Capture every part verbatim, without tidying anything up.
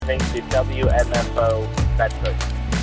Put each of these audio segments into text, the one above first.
to W M F O Bedford.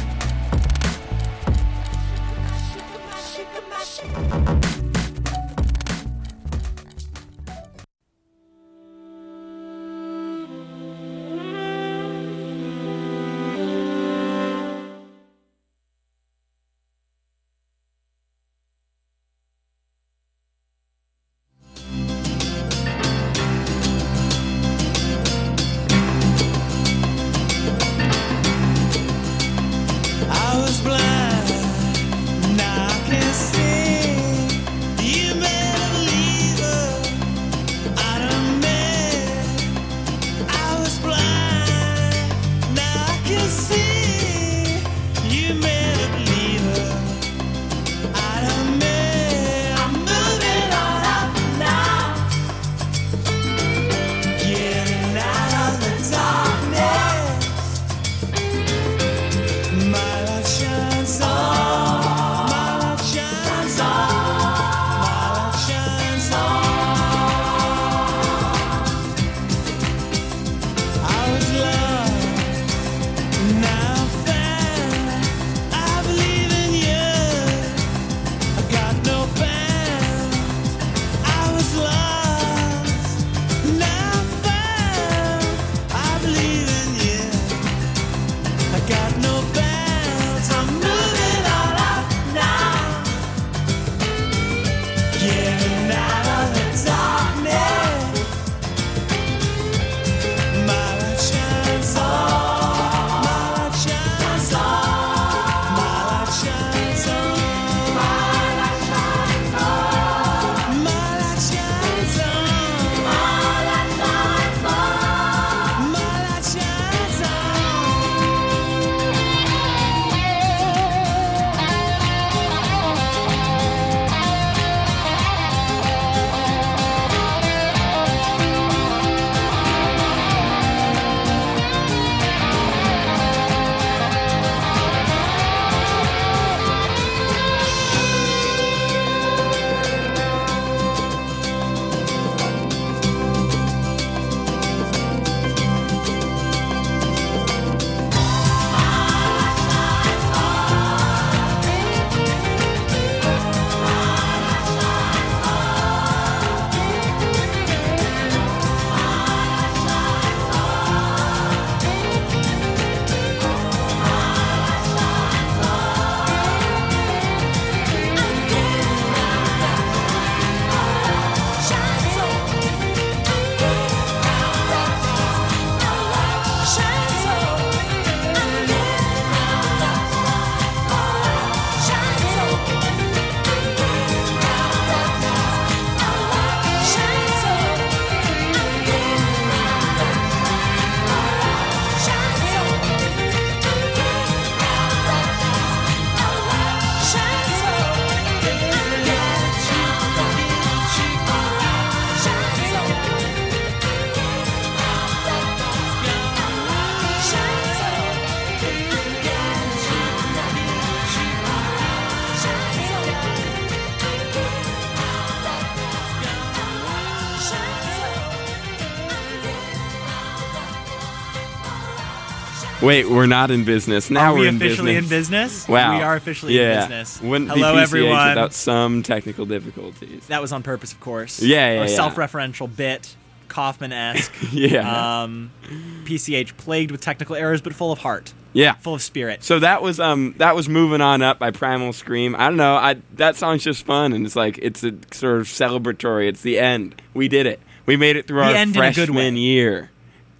Wait, we're not in business. Now are we we're in officially business. in business? Wow. We are officially yeah. in business. Wouldn't Hello, be P C H everyone. without some technical difficulties. That was on purpose, of course. Yeah, yeah, A yeah. self-referential bit, Kaufman-esque. yeah. Um, P C H plagued with technical errors, but full of heart. Yeah. Full of spirit. So that was um that was Moving On Up by Primal Scream. I don't know. I that song's just fun, and it's like it's a sort of celebratory. It's the end. We did it. We made it through The our end in a good way. freshman year.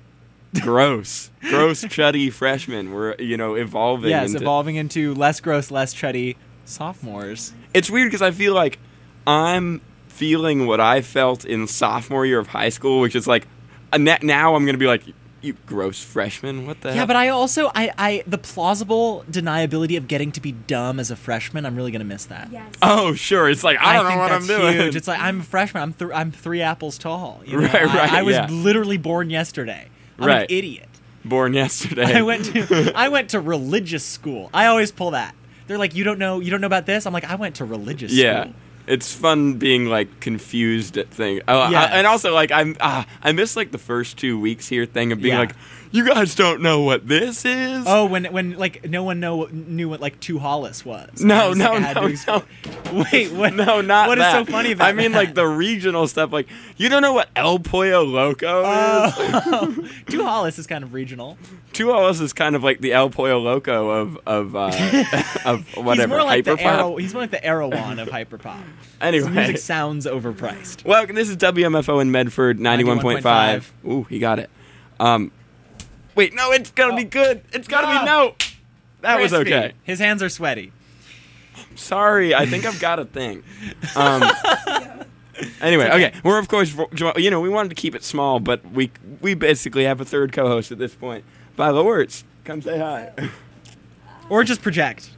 Gross, gross, chuddy freshmen. We're you know evolving. Yes, into, evolving into less gross, less chuddy sophomores. It's weird because I feel like I'm feeling what I felt in sophomore year of high school, which is like a net, now I'm gonna be like, you gross freshman. What the Yeah, hell? but I also I, I the plausible deniability of getting to be dumb as a freshman. I'm really gonna miss that. Yes. Oh, sure. It's like I don't know think what that's I'm doing. Huge. It's like I'm a freshman. I'm th- I'm three apples tall. You know? Right, right, I, I was yeah. literally born yesterday. I'm Right. an idiot. Born yesterday. I went to I went to religious school. I always pull that. They're like, you don't know you don't know about this. I'm like, I went to religious Yeah. school. It's fun being like confused at things. Oh, Yeah. I, and also like I'm ah, I miss like the first two weeks here thing of being Yeah. like, You guys don't know what this is? Oh, when when like no one know knew what like Two Hollis was. No, I was no, like, I had no, to explain- Wait, what? No, not What is that. so funny about I mean, that? like the regional stuff. Like, you don't know what El Pollo Loco is? Oh, Two Hollis is kind of regional. Two Hollis is kind of like the El Pollo Loco of of uh, of whatever. He's more like the hyperpop. Arrow, He's more like the Erewhon of hyperpop. Anyway. His music sounds overpriced. Well, this is W M F O in Medford, ninety-one point five. Ooh, he got it. Um, wait, no, it's gotta be Oh. good. It's gotta No. be no. That was Crispy. okay. His hands are sweaty. Sorry, I think I've got a thing. Um, anyway, okay. We're of course, you know, we wanted to keep it small, but we we basically have a third co-host at this point. Viola Wirtz, come say hi. Or just project.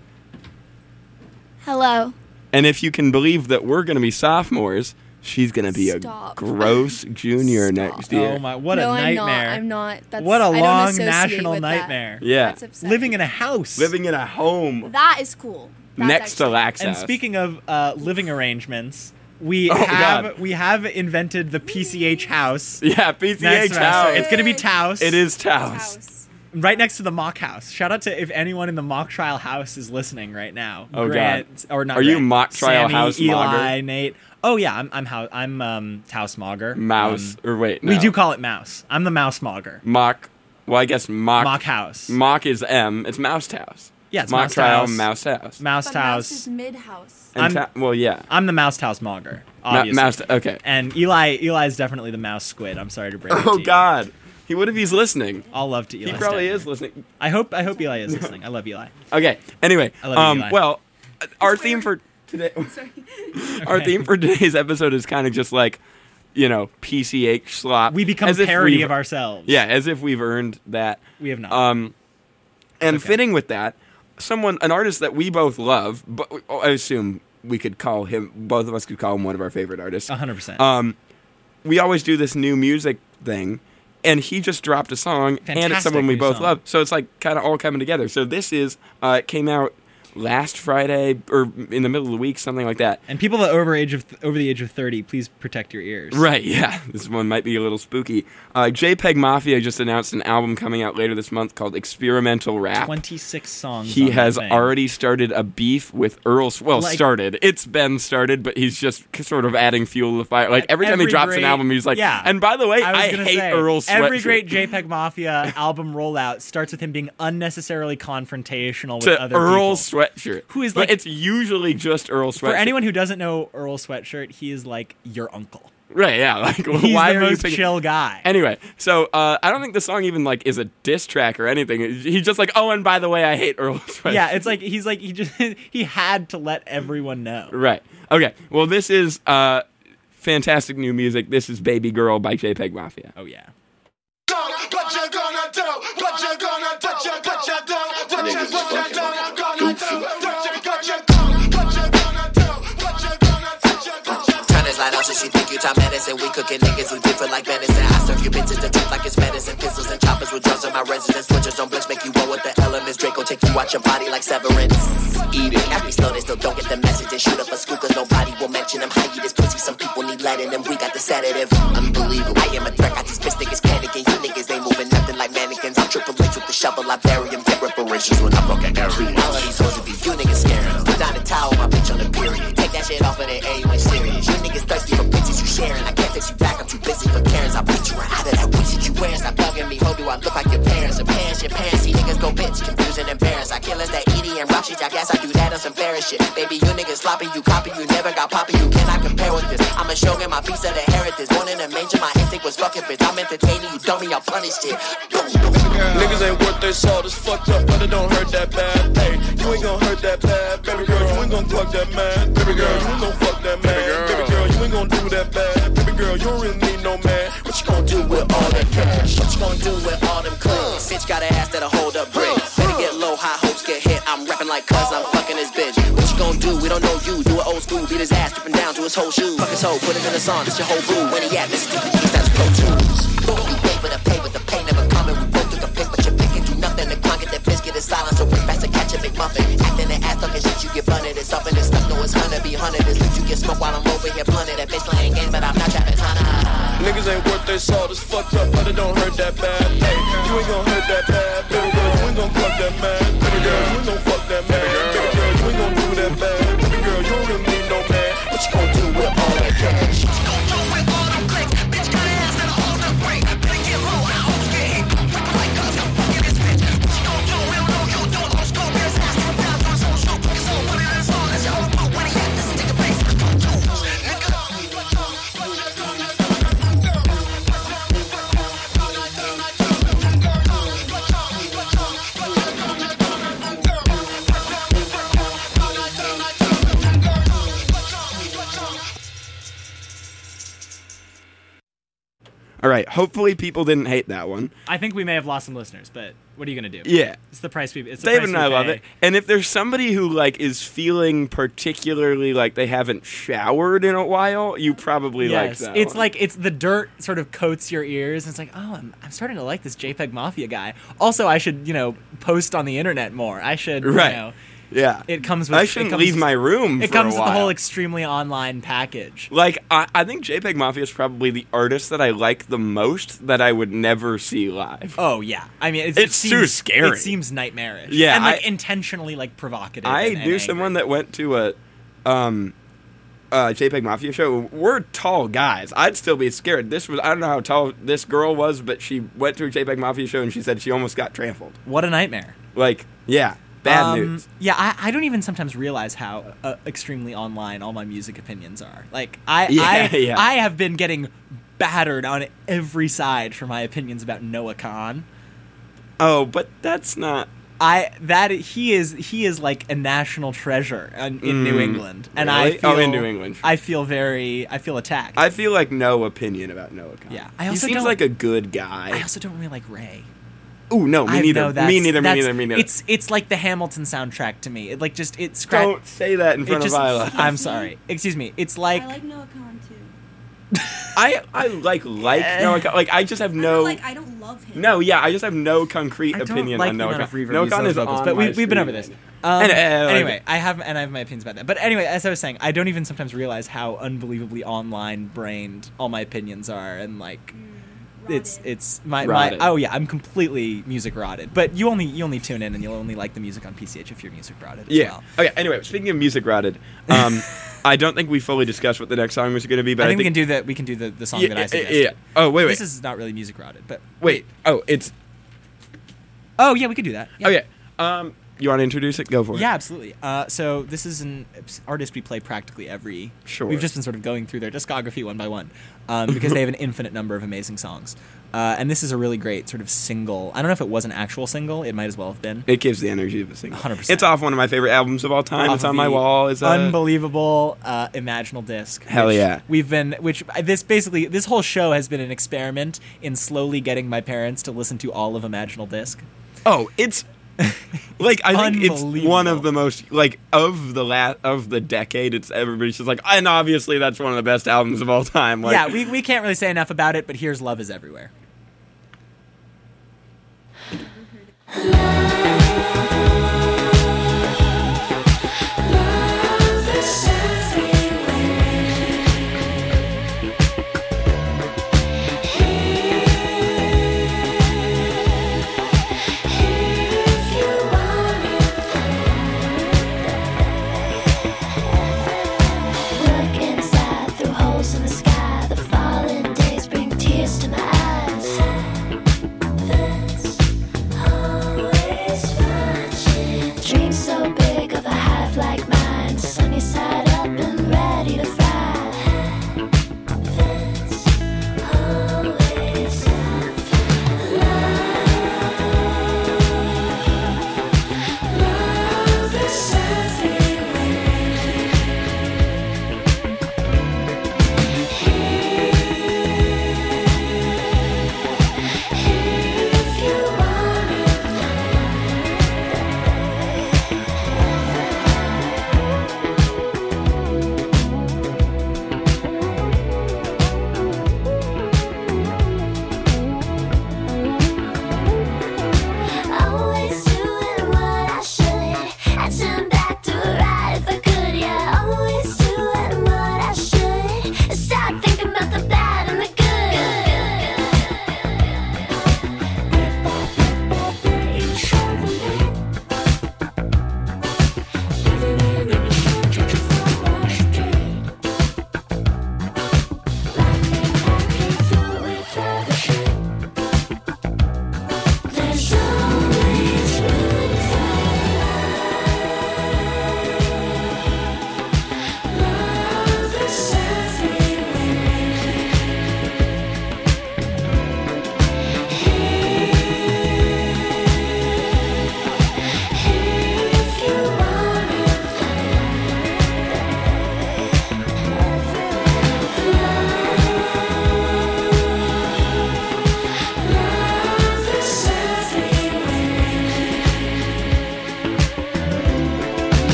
Hello. And if you can believe that we're going to be sophomores, she's going to be Stop. a gross junior Stop. next year. Oh my, what no, a I'm nightmare. not. I'm not. That's, What a I don't long associate national with that. nightmare. Yeah. That's upsetting. Living in a house. Living in a home That is cool. That's next to actually- Lax And House. speaking of uh, living arrangements, we Oh, have God. we have invented the P C H house. Yeah, P C Next H semester. house. It's gonna be Taos. It is Taos. House. Right next to the mock house. Shout out to if anyone in the mock trial house is listening right now. Oh, Grant, or not Are you Grant, mock trial Sammy, house Eli, mogger? Nate. Oh yeah, I'm I'm how I'm um Taos Mogger. Mouse. Um, or wait, We no. do call it Mouse. I'm the Mouse Mogger. Mock. Well, I guess mock. Mock house. Mock is M. It's Mouse House. Yeah, it's mock Mouse trial, House. Mouse House. Mouse But House. Mouse is mid-house. And I'm- ta- well, yeah. I'm the Mouse House Mogger. Ma- Obviously. mouse. Okay. And Eli Eli is definitely the Mouse Squid. I'm sorry to break it to Oh you. God. He would if he's listening. All love to Eli. He probably Stettner. is listening. I hope I hope Eli is listening. I love Eli. Okay. Anyway, I love you, um, Eli. well, uh, our theme for today, our Okay. theme for today's episode is kind of just like, you know, P C H slop. We become as if parody we've- of ourselves. Yeah, as if we've earned that. We have not. Um, and okay. fitting with that, someone, an artist that we both love, but I assume we could call him, both of us could call him one of our favorite artists. A hundred percent. Um, we always do this new music thing, and he just dropped a song, and it's Fantastic someone we new both song. love. So it's like kind of all coming together. So this is, uh, it came out last Friday or in the middle of the week, something like that. And people that are over age of over the age of thirty, please protect your ears. Right, yeah. This one might be a little spooky. Uh, JPEG Mafia just announced an album coming out later this month called Experimental Rap. Twenty-six songs. He on has that thing. already started a beef with Earl. Sw- Well, Like- started. It's been started, but he's just c- sort of adding fuel to the fire. Like every time he Every drops great- an album, he's like, yeah. and by the way, I was I, gonna hate say, Earl Sweatshirt. every great JPEG Mafia album rollout starts with him being unnecessarily confrontational with to other Earl people. Sweatshirt, Who is but like- it's usually just Earl Sweatshirt. For anyone who doesn't know Earl Sweatshirt, he is like your uncle. right? Yeah, like He's why the are you most picking? chill guy. Anyway, so uh, I don't think the song even like is a diss track or anything. He's just like, oh, and by the way, I hate Earl Sweatshirt. Yeah, it's like he's like he just he had to let everyone know. Right. Okay. Well, this is uh, fantastic new music. This is Baby Girl by JPEG Mafia. Oh yeah. What you gonna do? What you gonna do? What you gonna do? What you gonna do? What you gonna do? What you gonna do? What you gonna do? What you gonna do? Turn this light on so she think you top medicine. We cooking niggas who different like venison. I serve you bitches the truth like it's medicine. Pistols and choppers with drums in my residence. Switches on blicks make you roll with the elements. Draco take you out your body like severance. Eat it. Got me slow, they still don't get the message. And shoot up a school cause nobody will mention them. How you this pussy? Some people need lead in them. We got the sedative. Unbelievable. I am a threat. Got these bitch niggas panicking. You niggas ain't moving nothing like mannequins. I'm Triple H with the shovel. I bury them. Get reparations when I fuck at every. All of these hoes will be you niggas scaring them. Put down the towel, my bitch on the period. Take that shit off of the air, you ain't serious. You niggas thirsty for bitches you sharing. I can't text you back, I'm too busy for Karens. I beat you out of that weak shit you wearing. Stop bugging me, ho, do I look like your parents? Or parents, your parents, see niggas go bitch. Confused and embarrassed. I kill us that Edie and rock shit. I guess I do that on some Ferris shit. Baby, you niggas sloppy, you copy, you never got poppy. You cannot compare with this. I'm a shogun, my piece of the heritage. Born in a manger, my instinct was fucking bitch. I'm entertaining you, dummy, I'm punished it. Niggas ain't worth their salt, it's fucked up, but it don't hurt that bad. Hey, you ain't gonna hurt that bad. Baby girl, you ain't gonna fuck that man. Baby girl, you ain't gonna fuck that man. Baby girl, you ain't gonna do that bad. Baby girl, you don't really need no man. What you gonna do with all that cash? What you gonna do with all them clicks? Bitch got an ass that'll hold up bricks. Better get low, high hopes get hit. I'm rapping like cuz I'm fucking this bitch. What you gonna do? We don't know you. Do it old school, beat his ass, dripping down to his whole shoe. Fuck his hoe, put it in a song, it's your whole boo. When he at, Mister T V, that's Pro Tools. You pay for the pay, but the pay never coming. We both through the pick, but you're picking, do nothing. The clock get the biscuit is silent, so quick fast to catch a big muffin. Acting the ass talking shit, you get blunted. It's up and it's stuff, no, it's hunter be hunted. This loot you get smoked while I'm over here blunted. That bitch playing games, but I'm not trapping Hana. Niggas ain't worth their salt. It's fucked up, but it don't hurt that bad. Hey, you ain't gon' hurt that bad. Baby girl, you ain't gon' fuck that man. Baby girl, you ain't gon' fuck that man. Baby girl, you ain't gon' do that bad. Baby girl, you don't really need no man. What you gon' do with all that cash? All right. Hopefully, people didn't hate that one. I think we may have lost some listeners, but what are you going to do? Yeah. It's the price we it's the David price and I we love pay. it. And if there's somebody who like is feeling particularly like they haven't showered in a while, you probably like Yes, that. it's one. like it's the dirt sort of coats your ears. And it's like, oh, I'm, I'm starting to like this JPEG Mafia guy. Also, I should you know post on the internet more. I should Right. you know. yeah. It comes with. I it shouldn't comes- leave my room. It for comes a with the while. whole extremely online package. Like, I, I think JPEG Mafia is probably the artist that I like the most that I would never see live. Oh yeah, I mean it's, It's it too seems, scary. It seems nightmarish. Yeah, and like I- intentionally like provocative. I and, and knew angry. someone that went to a um, uh, JPEG Mafia show. We're tall guys. I'd still be scared. This was I don't know how tall this girl was, but she went to a JPEG Mafia show and she said she almost got trampled. What a nightmare. Like, yeah, bad Um, news. Yeah, I, I don't even sometimes realize how uh, extremely online all my music opinions are. Like I Yeah, I, yeah. I have been getting battered on every side for my opinions about Noah Khan. Oh, but that's not. I that he is he is like a national treasure in, in New Mm, England, and I really? feel, Oh, in New England. I feel very I feel attacked. I feel like no opinion about Noah Khan. Yeah, I he also seems don't- like a good I guy. also don't really like Ray. Ooh, no, me I neither. know that's- Me neither. Me that's- neither. Me neither. It's it's like the Hamilton soundtrack to me. It like just it scratch. Don't say that in It front just, of Isla. I'm sorry. Excuse me. It's like, I like Noah Khan too. I I like like Noah Khan. Like I just have I no. don't like I don't love him. No, yeah, I just have no concrete I don't opinion like on the Noah amount of Khan. reverb Noah used Khan on is those vocals, on but we, my we've been over screen this. right Um, And, uh, like- anyway, I have and I have my opinions about that. But anyway, as I was saying, I don't even sometimes realize how unbelievably online brained all my opinions are, and like it's Rotted. it's my, Rotted. my oh yeah, I'm completely music rotted. But you only you only tune in and you'll only like the music on P C H if you're music rotted as Yeah. well. Okay. Anyway, speaking of music rotted, um, I don't think we fully discussed what the next song was going to be, but I I think, we can do the we can do the, the song yeah, that I yeah, suggested. yeah. Oh wait, wait, This is not really music rotted, but wait. Oh, it's oh yeah, we could do that. Yeah. okay. Um, you want to introduce it? Go for it. Yeah, absolutely. Uh, so this is an artist we play practically every. Sure. We've just been sort of going through their discography one by one, um, because they have an infinite number of amazing songs, uh, and this is a really great sort of single. I don't know if it was an actual single. It might as well have been. It gives the energy of a single. one hundred percent. It's off one of my favorite albums of all time. Off It's of on my the wall. It's uh, unbelievable uh, Imaginal Disc. Hell which yeah. We've been, which this basically, this whole show has been an experiment in slowly getting my parents to listen to all of Imaginal Disc. Oh, it's like I think it's unbelievable. one of the most like of the la- of the decade. It's everybody's just like, and obviously that's one of the best albums of all time. Like, Yeah, we, we can't really say enough about it, but here's Love Is Everywhere. Look inside through holes in the sky. The fallen days bring tears to my eyes.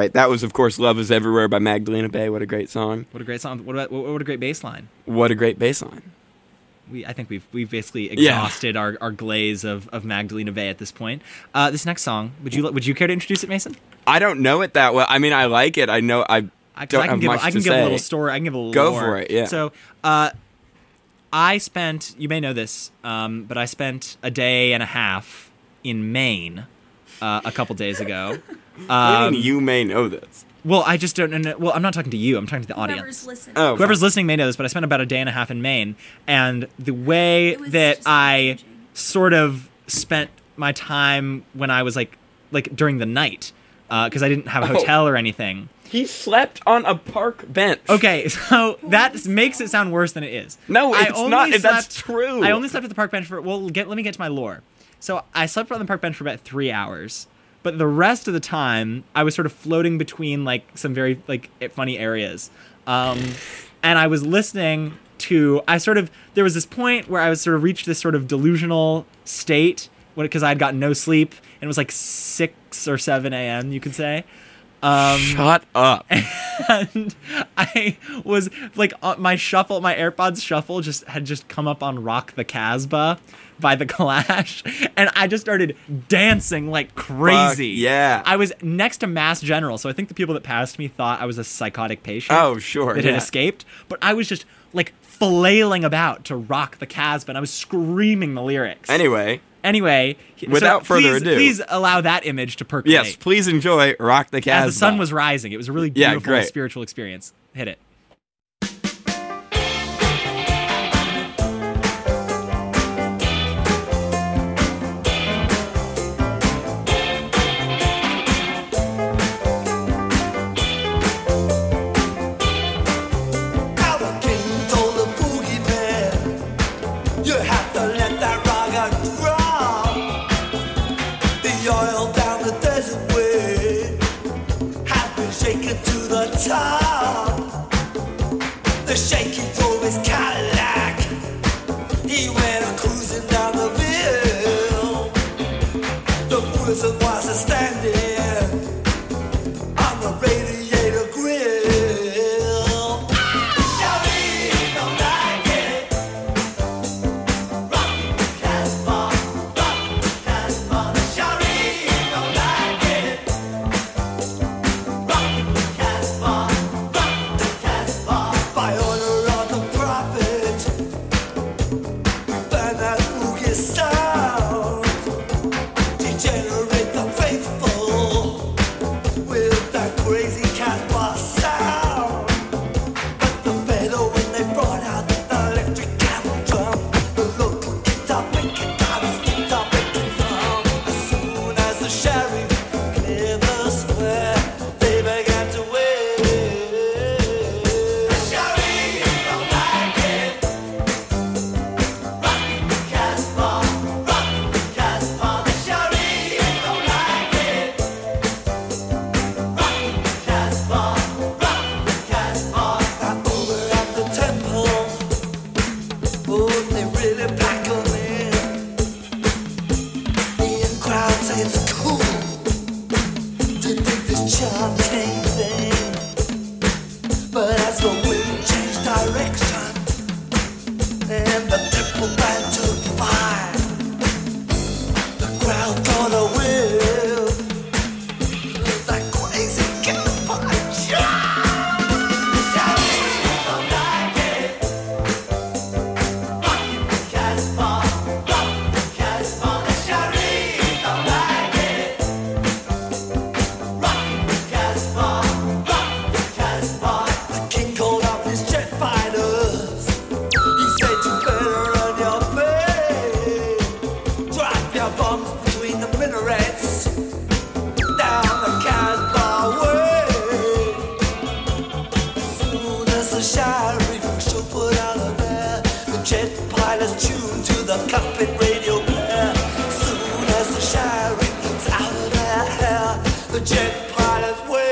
right. That was, of course, Love Is Everywhere by Magdalena Bay. What a great song. What a great song. What, about, what, what a great bass line. What a great bass line. We, I think we've we've basically Yeah. exhausted our, our glaze of, of Magdalena Bay at this point. Uh, this next song, would you would you care to introduce it, Mason? I don't know it that well. I mean, I like it. I know I I, 'cause don't I can have give much I can to give say. a little story. I can give a little Go lore. for it, yeah. So, uh, I spent. You may know this, um, but I spent a day and a half in Maine uh, a couple days ago. What do Um, you mean you may know this? well, I just don't know. Well, I'm not talking to you. I'm talking to the Whoever's audience. listening. Oh, Whoever's listening may know this, but I spent about a day and a half in Maine, and the way It was that just I life-changing. sort of spent my time when I was like, like during the night, because I didn't have a Oh. hotel or anything. He slept on a park bench. Okay, so that makes it sound worse than it is. No, I it's only not. That's slept- true. I only slept at the park bench for. Well, get, let me get to my lore. So I slept on the park bench for about three hours, but the rest of the time I was sort of floating between like some very like funny areas, um, and I was listening to. I sort of there was this point where I was sort of reached this sort of delusional state because I had gotten no sleep and it was like six or seven a.m. You could say. Um, Shut up. and I was like, uh, my shuffle, my AirPods shuffle just had just come up on "Rock the Casbah" by The Clash, and I just started dancing like crazy. Fuck, yeah. I was next to Mass General, so I think the people that passed me thought I was a psychotic patient. Oh, sure, that yeah. had escaped, but I was just like flailing about to "Rock the Casbah," and I was screaming the lyrics. Anyway, Anyway, so Without further please- ado. please allow that image to percolate. yes, please enjoy Rock the Casbah. As the sun was rising, it was a really Yeah, beautiful great. spiritual experience. Hit it. Our king told the boogeyman, you have to let that rocket drop. The oil down the desert way has been shaken to the top. The shaky drove his Cadillac. He went a cruising down the hill. The wizard was a standing on the radiator grill. By order of the prophet, burn that boogie sound. Degenerate the faithful with that crazy Casbah sound. But the better when they brought out the electric camel drum, the local guitar picking guitars, guitar picking drum. As soon as the sheriff cleared the square, they began to wave. Over at the temple, oh, they really pack 'em in. The in crowd say it's cool to dig this chanting thing, but as the wind changed direction and the temple band took fire, the crowd got a whiff of that crazy campfire. The king called up his jet fighters. He said, "You better run your pay. Drop your bombs between the minarets down the Casbah way." As soon as the sheriff should put out of there, the jet pilots tuned to the cockpit radio player. As soon as the sheriff is out of their hair, the jet pilots wave.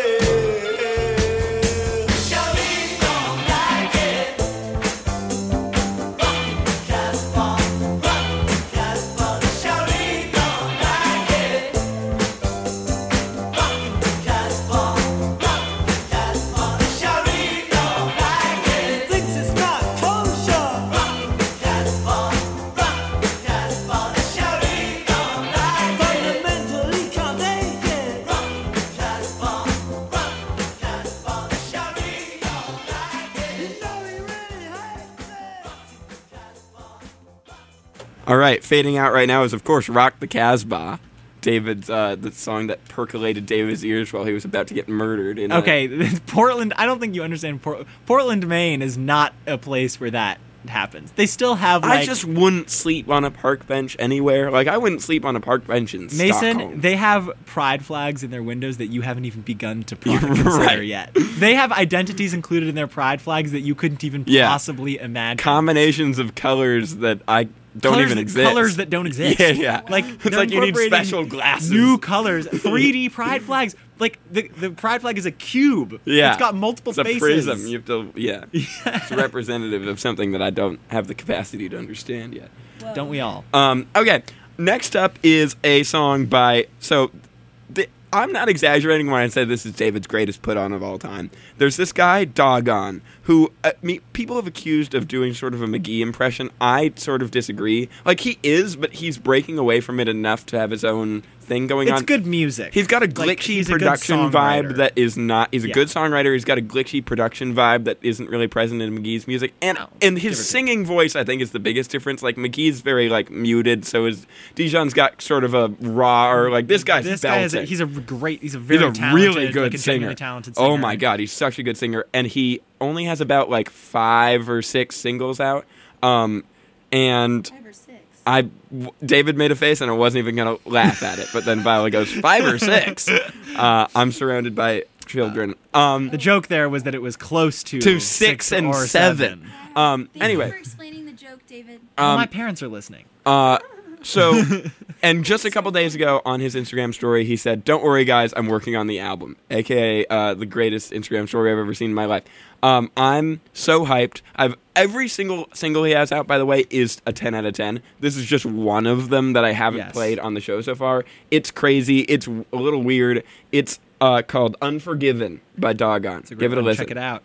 All right, fading out right now is, of course, Rock the Casbah. David's, uh, the song that percolated David's ears while he was about to get murdered. In Okay, a- Portland, I don't think you understand. Port- Portland, Maine is not a place where that happens. They still have, like... I just wouldn't sleep on a park bench anywhere. Like, I wouldn't sleep on a park bench in Mason, Stockholm. they have pride flags in their windows that you haven't even begun to properly You're consider right. yet. They have identities included in their pride flags that you couldn't even Yeah. possibly imagine. Combinations of colors that I don't colors even that, exist. Colors that don't exist. Yeah, yeah. Like, It's they're like you need incorporating special glasses. New colors. three D pride flags. Like, the, the pride flag is a cube. Yeah. It's got multiple It's a faces. prism. You have to, yeah. It's representative of something that I don't have the capacity to understand yet. Whoa. Don't we all? Um, okay, next up is a song by, so, the, I'm not exaggerating when I say this is David's greatest put on of all time. There's this guy, Doggone, who uh, me, people have accused of doing sort of a McGee impression. I sort of disagree. Like, he is, but he's breaking away from it enough to have his own thing going It's on. good music. He's got a Like, glitchy he's a good production songwriter. vibe that is not. He's a Yeah. good songwriter. He's got a glitchy production vibe that isn't really present in McGee's music, and No, and give or his take. singing voice, I think, is the biggest difference. Like McGee's very like muted, so is Dijon's got sort of a raw or like this guy's This belting. guy is a, he's a great, he's a He's very a talented, really good like a singer. genuinely talented singer. Oh my god, he's such a good singer, and he only has about like five or six singles out. Um, and Five or six. I, w- David made a face, and I wasn't even gonna laugh at it. But then Viola goes five or six. Uh, I'm surrounded by children. Um, The joke there was that it was close to to six, and or seven. Um, Thank anyway, you for explaining the joke, David. Oh, um, my parents are listening. Uh, so, and just a couple days ago on his Instagram story, he said, "Don't worry, guys, I'm working on the album," aka uh, the greatest Instagram story I've ever seen in my life. Um, I'm so hyped. I've every single single he has out, by the way, is a ten out of ten. This is just one of them that I haven't Yes. played on the show so far. It's crazy. It's a little weird. It's uh, called "Unforgiven" by Doggone. It's a great Give it a one. listen. Check it out.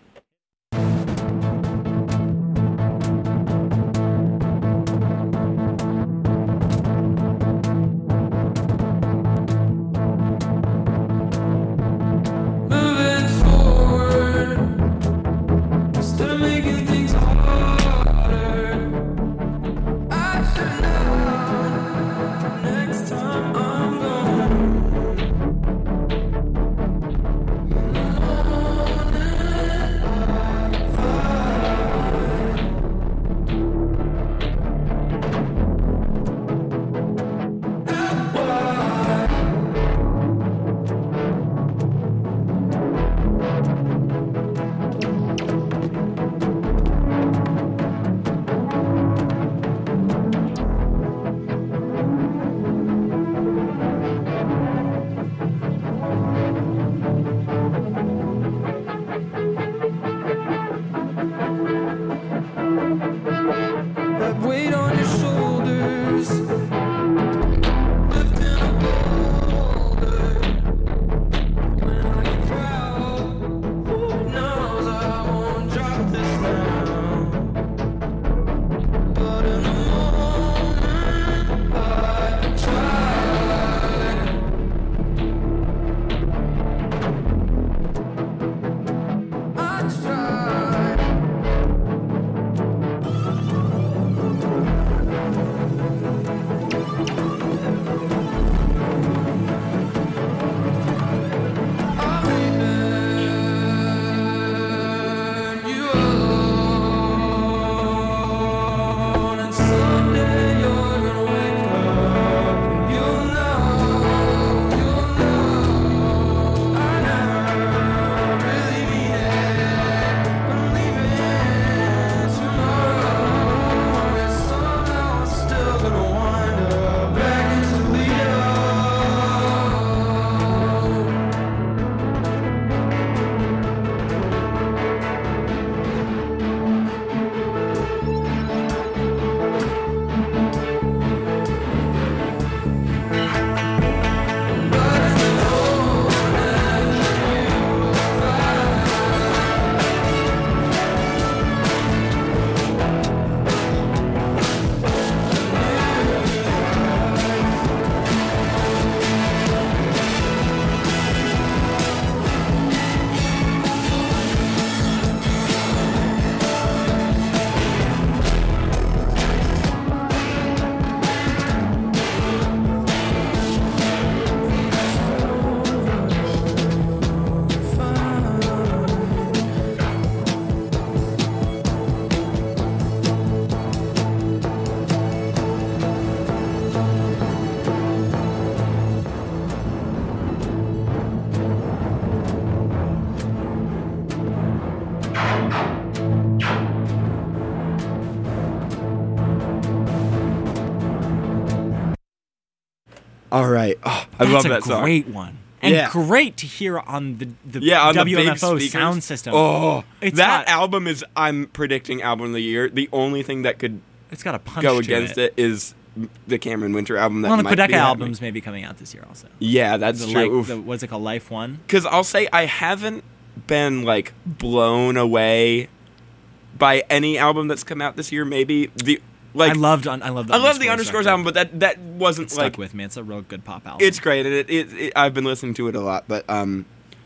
Moving forward, instead of making things harder. I should know next time I'm gone. All right. Oh, I That's love a that song. great one. And Yeah. great to hear on the, the Yeah, on W M F O the big speakers. sound system. Oh, It's that got- album is, I'm predicting album of the year. The only thing that could It's got a punch go to against it. is the Cameron Winter album. That One of the might Quedeca be happening. albums may be coming out this year also. Yeah, that's The, true. like, the, what's it called? Life One? Because I'll say I haven't been like blown away by any album that's come out this year. Maybe the like I loved I love the I love the Underscores Underscores record. album, but that that wasn't It stuck like with me. It's a real good pop album. it's great, and it, it, it I've been listening to it a lot. But um,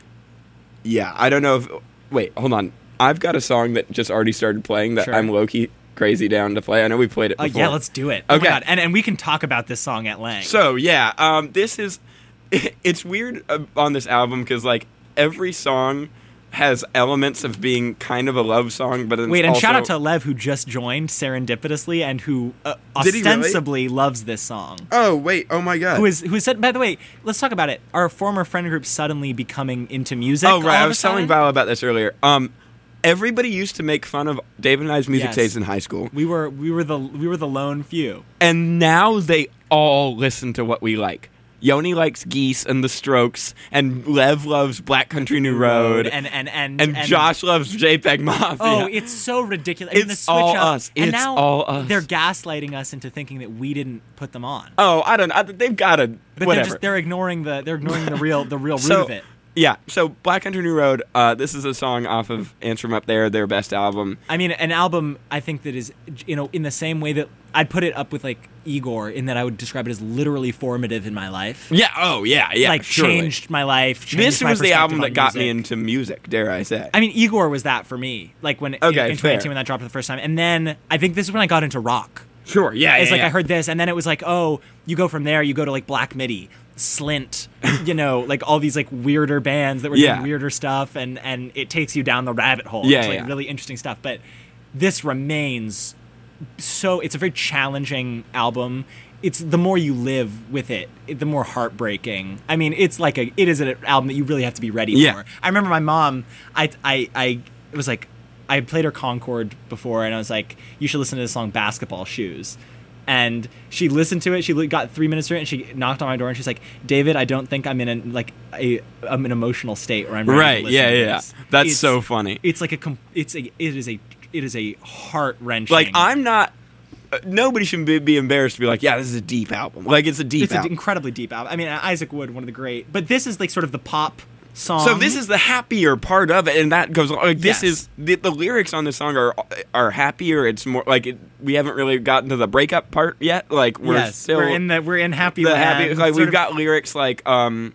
yeah, I don't know if wait, hold on. I've got a song that just already started playing that Sure. I'm low key crazy down to play. I know we played it Uh, before. yeah, let's do it. Oh Okay. my God. And and we can talk about this song at length. So yeah, um, this is it's weird uh, on this album because like every song has elements of being kind of a love song, but it's Wait, and also, shout out to Lev who just joined serendipitously and who uh, Did he really? ostensibly loves this song. Oh wait, oh my god. Who is who said? By the way, let's talk about it. Our former friend group suddenly becoming into music. Oh right, all I of was a telling sudden. Val about this earlier. Um, everybody used to make fun of David and I's music Yes. taste in high school, We were we were the we were the lone few. and now they all listen to what we like. Yoni likes Geese and the Strokes, and Lev loves Black Country New Road, and and and and Josh loves JPEG Mafia. Oh, it's so ridiculous. I mean, the It's switch all up, us. And It's now all us. They're gaslighting us into thinking that we didn't put them on. oh, I don't. I, they've got to. But Whatever. they're just they're ignoring the they're ignoring the real the real root so, of it. Yeah, so Black Country New Road, uh, this is a song off of Ants From Up There, their best album. I mean, an album I think that is, you know, in the same way that I'd put it up with like Igor, in that I would describe it as literally formative in my life. Yeah, oh, yeah, yeah, like surely. changed my life. Changed This my was the perspective album on that got me music. into music, dare I say. I mean, Igor was that for me. Like when Okay, in, in twenty eighteen fair. when that dropped for the first time, and then I think this is when I got into rock. Sure, yeah, It's yeah, like yeah. I heard this, and then it was like, oh, you go from there, you go to like Black Midi, Slint, you know, like all these like weirder bands that were Yeah. doing weirder stuff, and and it takes you down the rabbit hole. Yeah, it's like yeah. really interesting stuff. But this remains so. It's a very challenging album. It's the more you live with it, it, the more heartbreaking. I mean, it's like a. It is an album that you really have to be ready Yeah. for. I remember my mom. I I I it was like. I had played her Concord before, and I was like, "You should listen to this song, Basketball Shoes." And she listened to it. She li- got three minutes through it, and she knocked on my door, and she's like, "David, I don't think I'm in an like a I'm an emotional state where I'm ready Right, to listen yeah, to yeah. this." That's It's- so funny. It's like a com- it's a it is a it is a heart wrenching. Like, I'm not... Uh, nobody should be, be embarrassed to be like, yeah, this is a deep album. Like, it's a deep it's an album. incredibly deep album. I mean, Isaac Wood, one of the great, but this is like sort of the pop song. So this is the happier part of it, and that goes like this Yes. is the, the lyrics on this song are are happier. It's more like it, we haven't really gotten to the breakup part yet. Like we're yes, still we're in the we're in happy the land. happy. Like sort we've of- got lyrics like um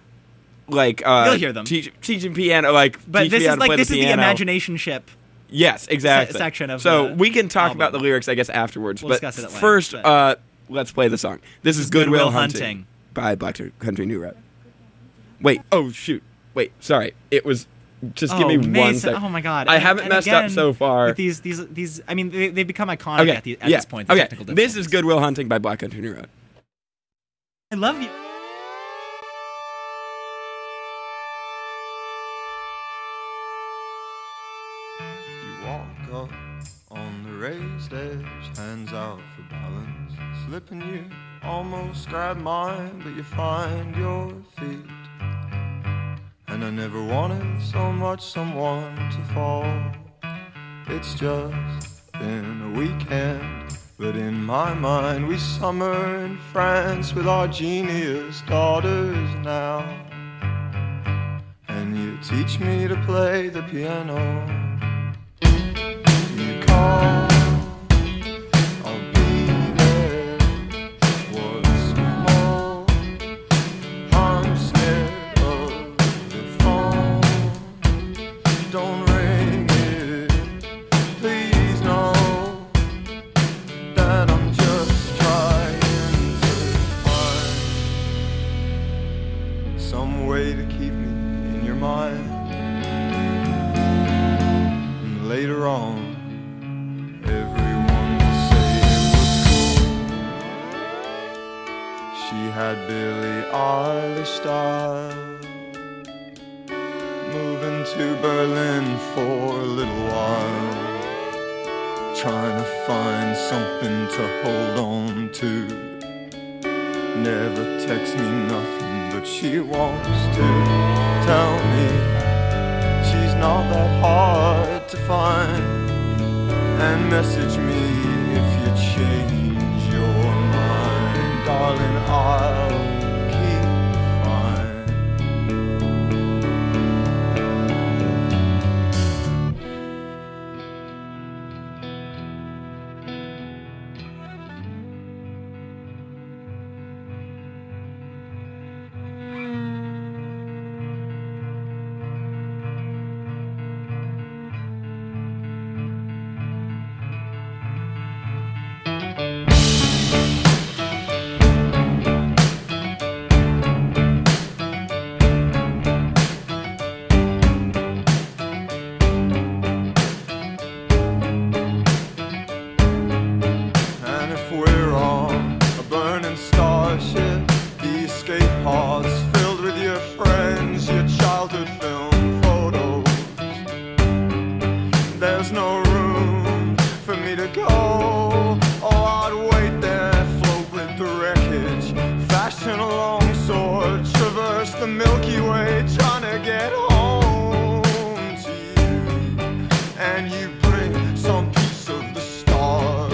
like uh You'll hear them. teach, teaching piano like but teach this me how is to like play this the is the piano. imagination ship. Yes, exactly. se- section of so the we can talk album. about the lyrics, I guess, afterwards. We'll but discuss it at length, first, but- uh, let's play the song. This is Good Goodwill Will Hunting, Hunting. by Black Country New Road. Wait, oh shoot, wait, sorry. It was. Just give oh, me one Mason, second. Oh my god! I And- haven't and messed again, up so far. with These, these, these. I mean, they, they've become iconic Okay, at, the, at yeah. this point. the Okay, technical this is difficulties. Goodwill Hunting by Black Country New Road. I love you. You walk up on the raised edge, hands out for balance, slipping you almost grab mine, but you find your feet. And I never wanted so much someone to fall. It's just been a weekend, but in my mind we summer in France with our genius daughters now. And you teach me to play the piano. You call, I'll be there. What's more, I'm scared of the phone. Don't ring it, please know that I'm just trying to find some way to keep me in your mind. And later on, everyone will say it was cool. She had Billie Eilish style. Moving to Berlin for a little while, trying to find something to hold on to. Never texts me nothing, but she wants to tell me she's not that hard to find. And message me if you change your mind, darling, I'll keep fine. And if we're on a burning starship, the escape pods filled with your friends, your childhood film photos, there's no room for me to go. Oh, I'd wait there, float with the wreckage, fashion a long sword, traverse the Milky Way, trying to get home to you. And you bring some piece of the stars.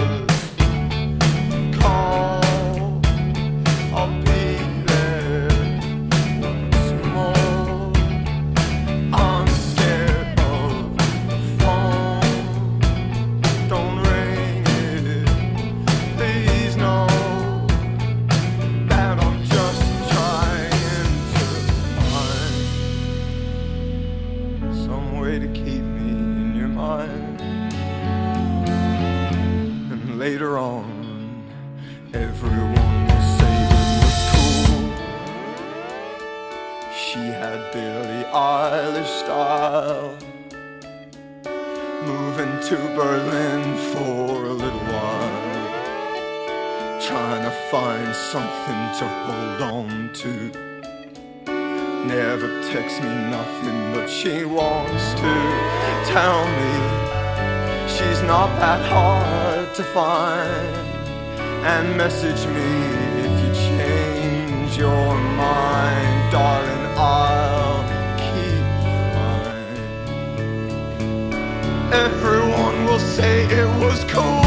Call, I'll be there once more. I'm scared of the phone. Don't ring it. Please know that I'm just trying to find some way to keep me in your mind. And later on, everyone will say it was cool. She had Billie Eilish style. Moving to Berlin for a little while, trying to find something to hold on to. Never texts me nothing, but she wants to tell me she's not that hard to find. And message me if you change your mind, darling, I'll keep fine. Everyone will say it was cool.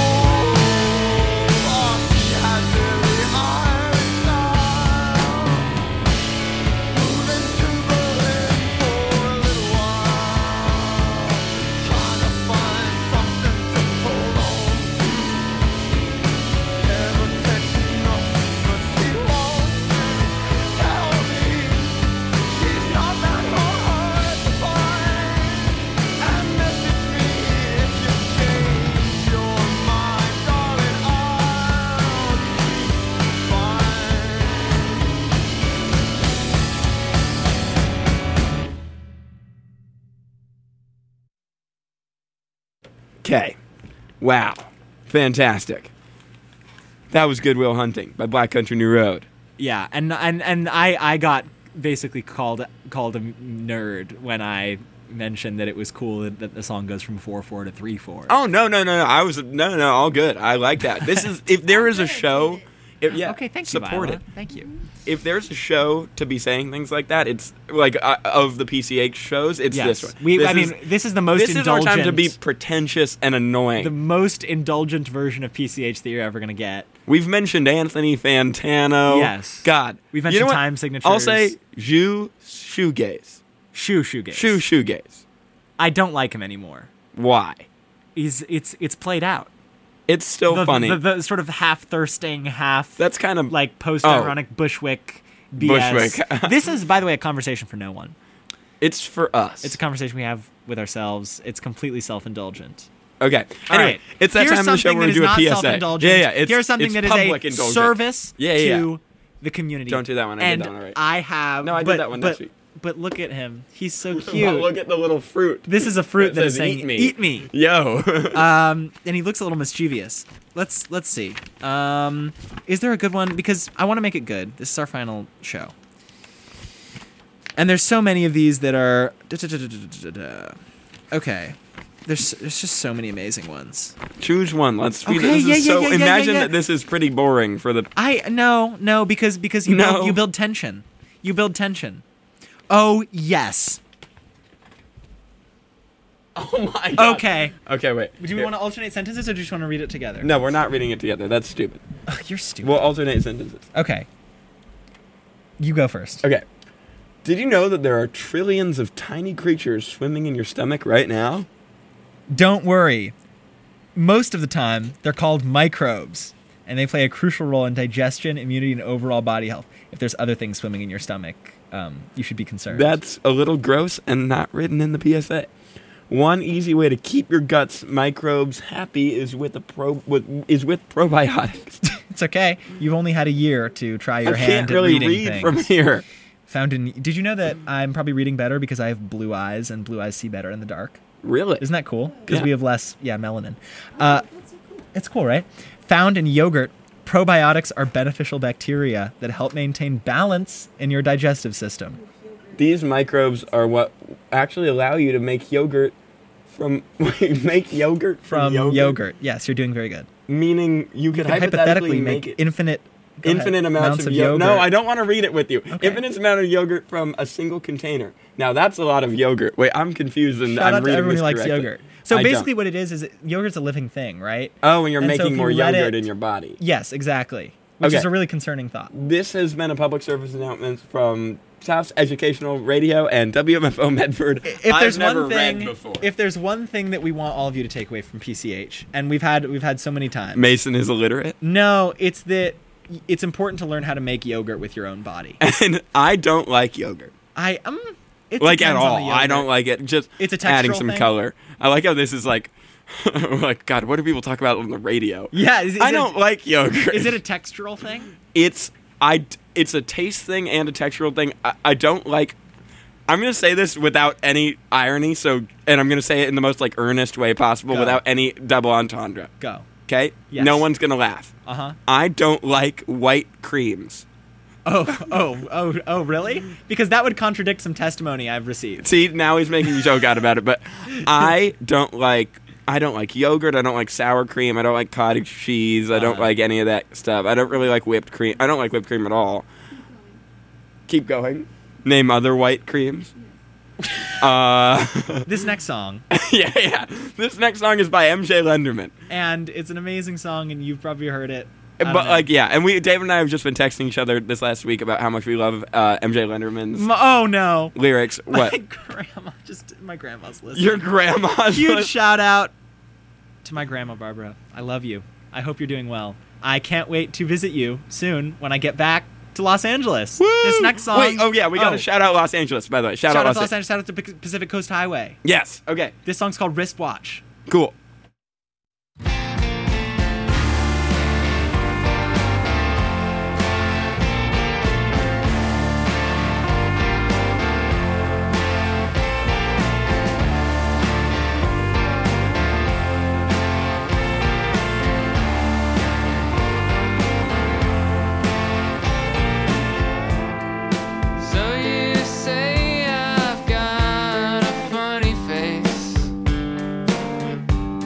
Oh, she had Billie Eilish style. Moving to Berlin for a little while, trying to find something to hold on to. Never text me nothing, but she wants to tell me she's not that hard to find. And message me if you change your mind, darling, I'll keep fine. Okay. Wow. Fantastic. That was Good Will Hunting by Black Country New Road. Yeah, and and and I I got basically called called a nerd when I mentioned that it was cool that, that the song goes from four four to three four. Oh no no no no! I was no no all good. I like that. This is if there is a show. If, yeah, Okay, thank you, support Viola. it. Thank you. If there's a show to be saying things like that, it's like uh, of the P C H shows. It's Yes. this one. We- This I is- mean, this is the most This is our time to indulgent- be pretentious and annoying. The most indulgent version of P C H that you're ever gonna get. We've mentioned Anthony Fantano. Yes. God. We've You mentioned know what? time signatures. I'll say Zhu Shoegaze. Shoe shoegaze. Shoe Shoegaze. I don't like him anymore. Why? He's it's it's played out. It's still the, funny. The, the sort of half thirsting, half That's kind of like post ironic Bushwick B S. Bushwick. This is, by the way, a conversation for no one. It's for us. It's a conversation we have with ourselves. It's completely self indulgent. Okay. All Anyway, right. it's that Here's time of the show something where we that do is a not P S A. self-indulgent. Yeah, yeah. It's, Here's something it's that is public a indulgent. service Yeah, yeah, to yeah. the community. Don't do that one. I did and that one already. I have. No, I did but, that one but, next week. But look at him. He's so Oh, cute. look at the little fruit. This is a fruit It that is says, saying "Eat me." "Eat me." Yo. Um, and he looks a little mischievous. Let's let's see. Um, is there a good one? Because I want to make it good. This is our final show. And there's so many of these that are Okay. There's there's just so many amazing ones. Choose one. Let's be. Okay, This yeah, is yeah, so. yeah, yeah, imagine yeah, yeah. that this is pretty boring for the. I no no because because you No. build, you build tension. You build tension. Oh yes. Oh my god. Okay. Okay, wait. Do we want to alternate sentences or do you just want to read it together? No, we're not reading it together. That's stupid. Ugh, you're stupid. We'll alternate sentences. Okay. You go first. Okay. Did you know that there are trillions of tiny creatures swimming in your stomach right now? Don't worry. Most of the time, they're called microbes, and they play a crucial role in digestion, immunity, and overall body health. If there's other things swimming in your stomach, um, you should be concerned. That's a little gross and not written in the P S A. One easy way to keep your guts microbes happy is with a pro with, is with probiotics. It's okay. You've only had a year to try your I hand can't at really reading read things. from here. Found in. Did you know that I'm probably reading better because I have blue eyes, and blue eyes see better in the dark? Really? Isn't that cool? Because Yeah. we have less, yeah, melanin. Uh, it's cool, right? Found in yogurt, probiotics are beneficial bacteria that help maintain balance in your digestive system. These microbes are what actually allow you to make yogurt from make yogurt From from, yogurt. Yes, you're doing very good. Meaning you could You could hypothetically, make, it infinite go ahead, infinite amounts, of, yogurt. No, I don't want to read it with you. Okay. Infinite amount of yogurt from a single container. Now that's a lot of yogurt. Wait, I'm confused and Shout I'm out to reading everyone this who likes correctly. yogurt. So I basically don't. what it is is it, yogurt's a living thing, right? Oh, and you're And so making if more you let yogurt it- in your body. Yes, exactly. Which Okay. is a really concerning thought. This has been a public service announcement from South Educational Radio and W M F O Medford. If I've there's never one thing, read before. if there's one thing that we want all of you to take away from P C H, and we've had we've had so many times. Mason is illiterate. No, it's that it's important to learn how to make yogurt with your own body. And I don't like yogurt. I um, it Like at depends on the all. I don't yogurt. like it. Just It's a adding textural some thing? color. I like how this is like, like God, what do people talk about on the radio? Yeah, is, is I it, don't like yogurt. Is it a textural thing? It's I. It's a taste thing and a textural thing. I, I don't like. I'm gonna say this without any irony. So, and I'm gonna say it in the most like earnest way possible, Go. without any double entendre. Go. Okay. Yes. No one's gonna laugh. Uh huh. I don't like white creams. Oh, oh, oh, oh, really? Because that would contradict some testimony I've received. See, now he's making a joke out about it, but I don't like I don't like yogurt, I don't like sour cream, I don't like cottage cheese, I don't Uh-huh. like any of that stuff. I don't really like whipped cream. I don't like whipped cream at all. Keep going. Name other white creams. Uh This next song, yeah, yeah. This next song is by M J Lenderman. and it's an amazing song, and you've probably heard it. I don't But know. like yeah, and we Dave and I have just been texting each other this last week about how much we love uh, M J Lenderman's M- oh no, lyrics. What? my grandma just my grandma's listening. Your grandma's Huge shout out to my grandma Barbara. I love you. I hope you're doing well. I can't wait to visit you soon when I get back to Los Angeles. Woo! This next song. Wait, oh yeah, we got to oh, shout out Los Angeles, by the way. Shout, shout out out to Los, Los Angeles. Shout out to Pac- Pacific Coast Highway. Yes. Okay. This song's called Wristwatch. Cool. So you say I've got a funny face.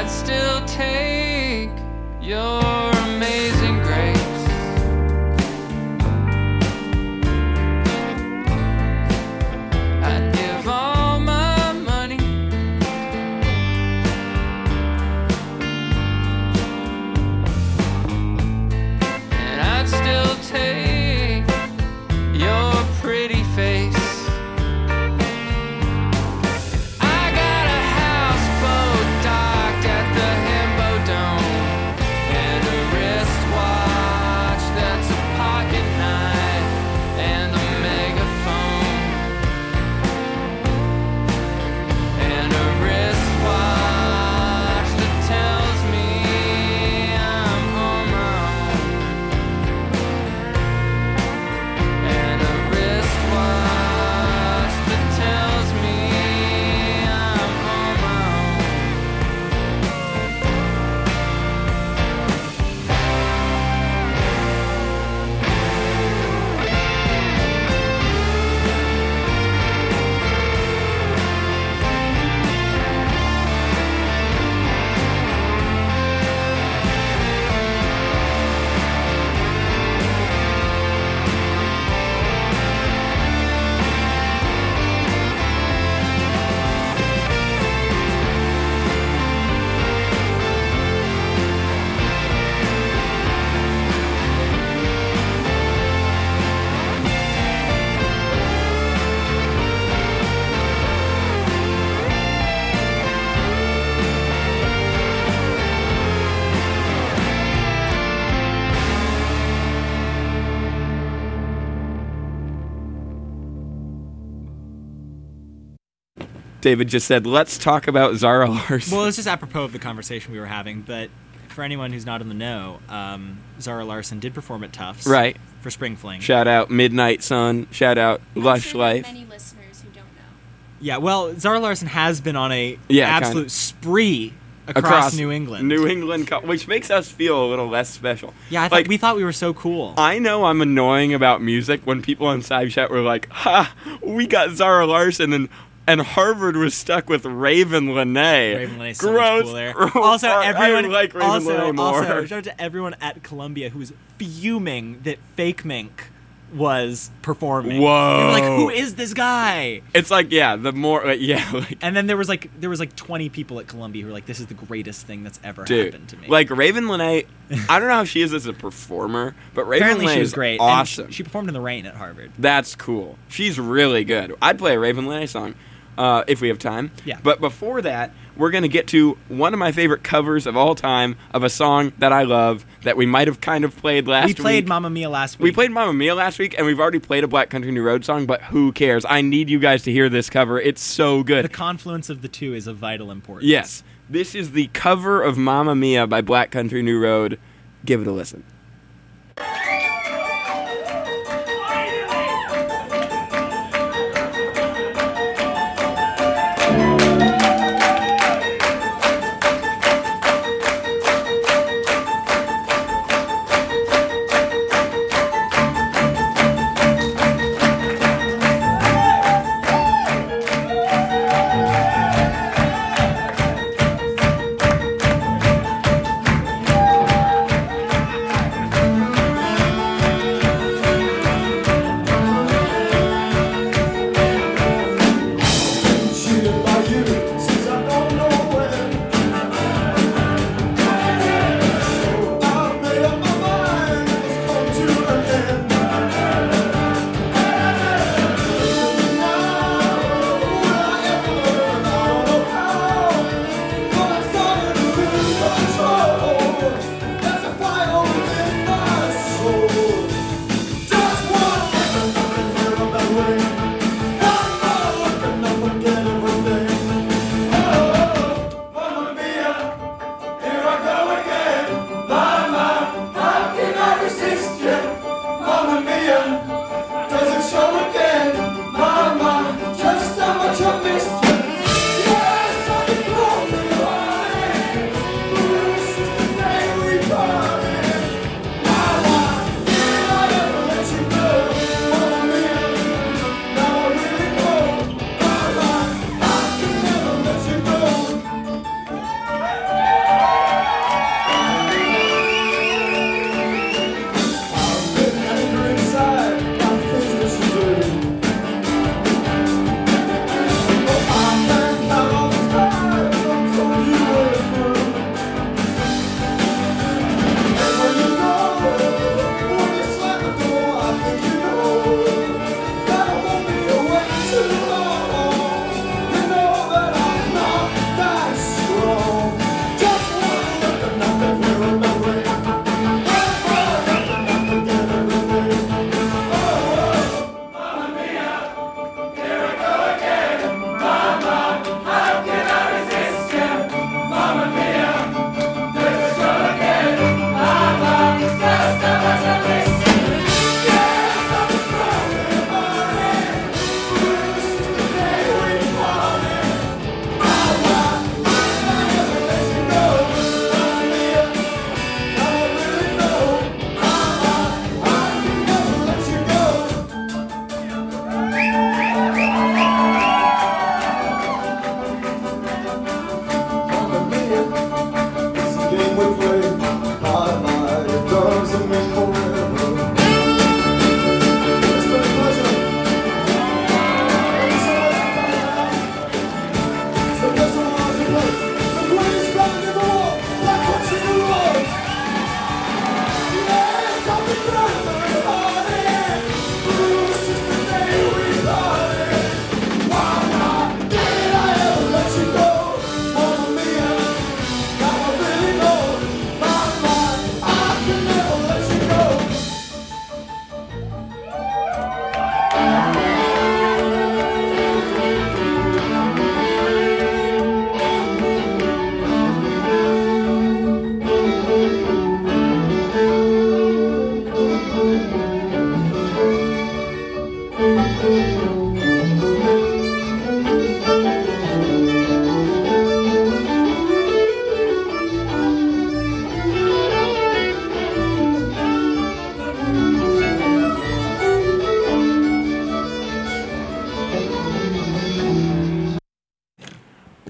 I'd still take your amazing grace. I'd give all my money, and I'd still take your pretty face. I got a houseboat docked at the Himbo Dome, and a wristwatch that's a pocket knife, and a megaphone, and a wristwatch that tells me I'm on my own, and a wristwatch that tells me I'm on my own. David just said, let's talk about Zara Larsson. Well, it's just apropos of the conversation we were having, but for anyone who's not in the know, um, Zara Larsson did perform at Tufts. Right. For Spring Fling. Shout out Midnight Sun. Shout out I'm Lush sure there are Life. many listeners who don't know. Yeah, well, Zara Larsson has been on a Yeah, absolute kinda. spree across, New England. New England, co- which makes us feel a little less special. Yeah, I thought, like, we thought we were so cool. I know I'm annoying about music when people on Side Chat were like, ha, we got Zara Larsson and and Harvard was stuck with Raven Lenae. Raven Lenae's so Gross. much cooler. Also, I- everyone I like Raven also, Lenae more. also, shout out to everyone at Columbia who was fuming that Fake Mink was performing. Whoa. They were like, who is this guy? It's like, yeah, the more, like, yeah, like, And then there was like there was like twenty people at Columbia who were like, this is the greatest thing that's ever dude, happened to me. like Raven Lenae, I don't know how she is as a performer, but Raven apparently Lenae she was is great. awesome. And she, she performed in the rain at Harvard. That's cool. She's really good. I'd play a Raven Lenae song uh, if we have time. Yeah. But before that, we're going to get to one of my favorite covers of all time of a song that I love that we might have kind of played last We week. played Mamma Mia last week. We played Mamma Mia last week, and we've already played a Black Country New Road song, but who cares? I need you guys to hear this cover. It's so good. The confluence of the two is of vital importance. Yes. This is the cover of Mamma Mia by Black Country New Road. Give it a listen.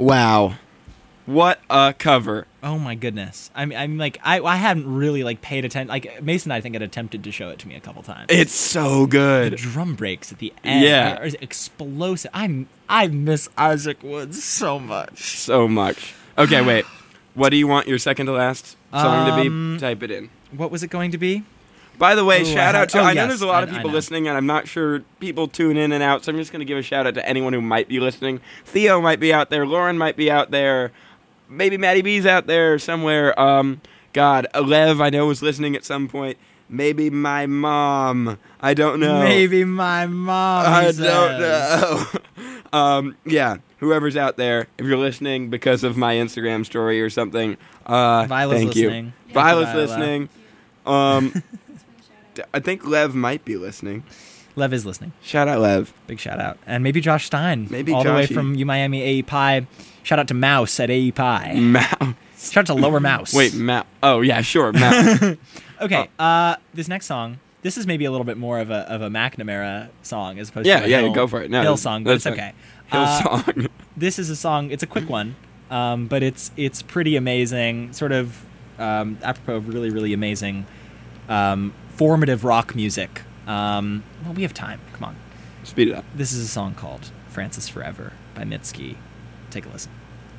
Wow. What a cover. Oh my goodness! I'm, I'm like, I, I haven't really like paid attention. Like Mason, I think had attempted to show it to me a couple times. It's so The good. drum breaks at the end, Yeah. are, are explosive. I'm, I miss Isaac Woods so much. So much. Okay, wait. What do you want your second to last song to Um, be? Type it in. What was it going to be? By the way, Ooh, shout I out to. have- oh, I know yes, there's a lot of I- I people know. listening, and I'm not sure people tune in and out, so I'm just going to give a shout out to anyone who might be listening. Theo might be out there. Lauren might be out there. Maybe Maddie B's out there somewhere. Um, God, Lev, I know, was listening at some point. Maybe my mom. I don't know. Maybe my mom. I he don't says. know. um, yeah, whoever's out there, if you're listening because of my Instagram story or something, uh, Viola's thank listening. you. Thank you, Viola's Viola. listening. Um, d- I think Lev might be listening. Lev is listening. Shout out, Lev. Big shout out. And maybe Josh Stein. Maybe all the way Joshy. from U Miami A E Pi. Shout out to Mouse at A E Pi. Mouse. Shout out to Lower Mouse. Wait, Mouse. Oh, yeah, sure, Mouse. Okay, uh, this next song, this is maybe a little bit more of a of a McNamara song as opposed Yeah, to a yeah, Hill, go for it. No, Hill song, but it's that's okay. Hill Uh, song. This is a song, it's a quick one, um, but it's it's pretty amazing, sort of um, apropos of really, really amazing um, formative rock music. Um, well, we have time. Come on. Speed it up. This is a song called Francis Forever by Mitski. Take a listen.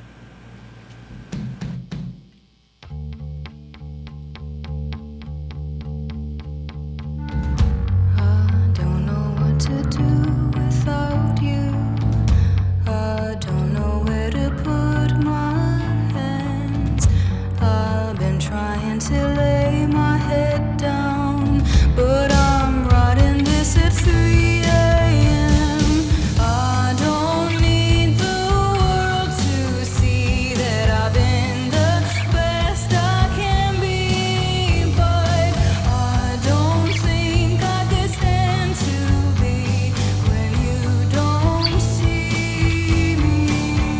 I don't know what to do without you. I don't know where to put my hands. I've been trying to lay my head down, but I'm writing this at three a.m. I don't need the world to see that I've been the best I can be, but I don't think I could stand to be when you don't see me.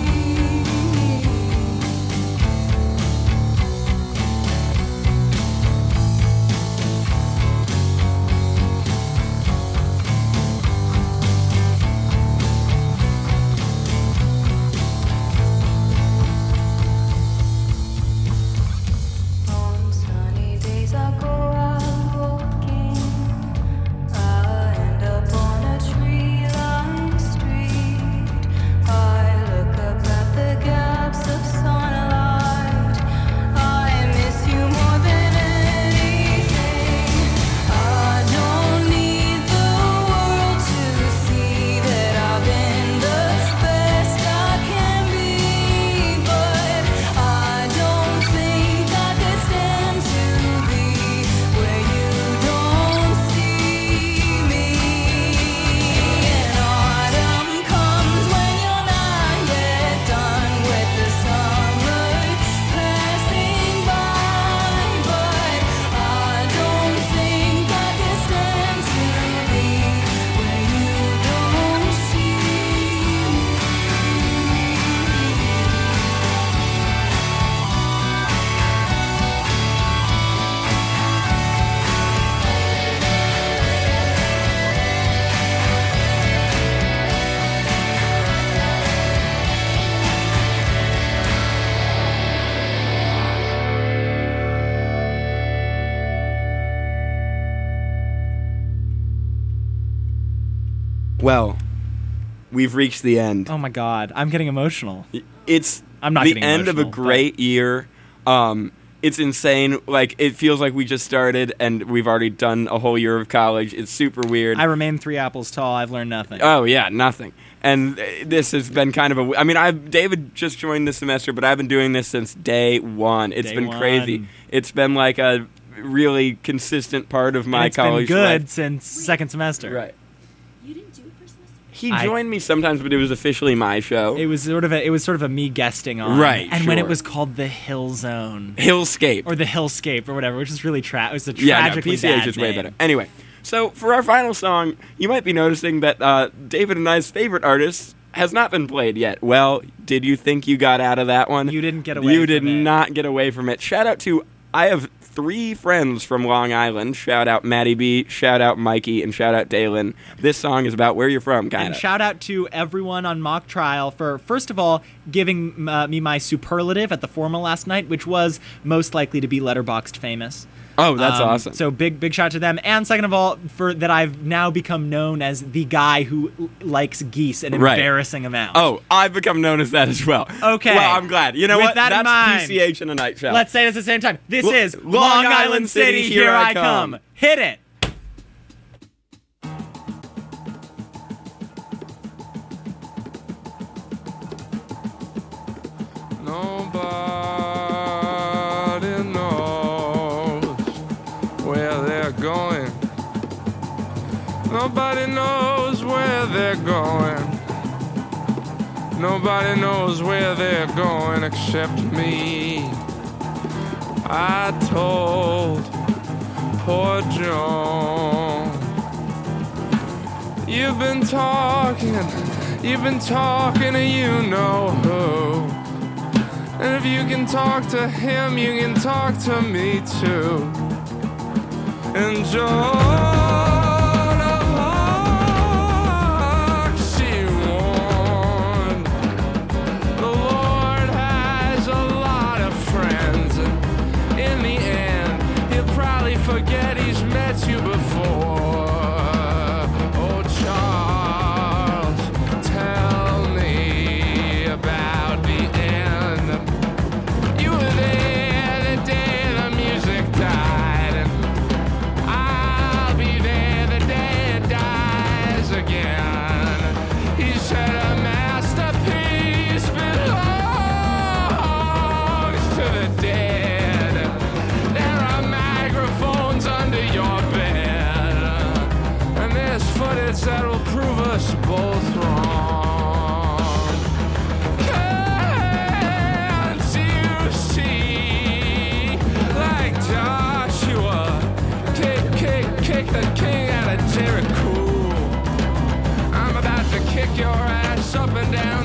On sunny days I go out walking. I end up on a tree-lined street. I look up at the gaps of sunlight. I miss you more than anything. I don't need the world to see that I've been the best I can be, but I don't think I could stand to be where you don't see me. And autumn comes when you're not yet done with the summer passing by, but I don't think I could stand to be where you don't see me. Well, we've reached the end. Oh my god, I'm getting emotional. It's I'm not the getting end of a emotional, great year. Um, it's insane. Like, it feels like we just started and we've already done a whole year of college. It's super weird. I remain three apples tall. I've learned nothing. Oh yeah, nothing. And uh, this has been kind of a. I mean, I've David just joined this semester, but I've been doing this since day one. It's Day been one. crazy. It's been like a really consistent part of my And it's college been good life. since second semester. Right. You didn't do it first semester? He I- joined me sometimes, but it was officially my show. It was sort of a, it was sort of a me guesting on. Right, And when it sure. was called the Hill Zone Hillscape. or the Hillscape or whatever, which is really tra- it was a Yeah, no, tragically P C H bad is way name. better. Anyway, so for our final song, you might be noticing that uh, David and I's favorite artist has not been played yet. Well, did you think you got out of that one? You didn't get away You from did it. not get away from it. Shout out to I have three friends from Long Island. Shout out Maddie B, shout out Mikey, and shout out Dalen. This song is about where you're from, kind And of. shout out to everyone on Mock Trial for, first of all, giving uh, me my superlative at the formal last night, which was most likely to be Letterboxd famous. Oh, that's Um, awesome. So big, big shout out to them. And second of all, for that I've now become known as the guy who l- likes geese an Right. embarrassing amount. Oh, I've become known as that as well. Okay. Well, I'm glad. You know With what? that in That's mind, P C H in a nutshell. Let's say this at the same time. This L- is Long Long, Island Island City, here I come. Hit it. Nobody knows where they're going. Nobody knows where they're going. Nobody knows where they're going except me. I told poor Joan, you've been talking, you've been talking to you know who. And if you can talk to him, you can talk to me too. And Joan of Arc, she warned, the Lord has a lot of friends, and in the end, he'll probably forget he's met you before. Oh, Charles, tell me about the end. You were there the day the music died, and I'll be there the day it dies again. He said a masterpiece belongs to the dead. There are microphones under your bed, and there's footage that will prove us both wrong. Can't you see, like Joshua, kick, kick, kick the king out of Jericho? I'm about to kick your ass up and down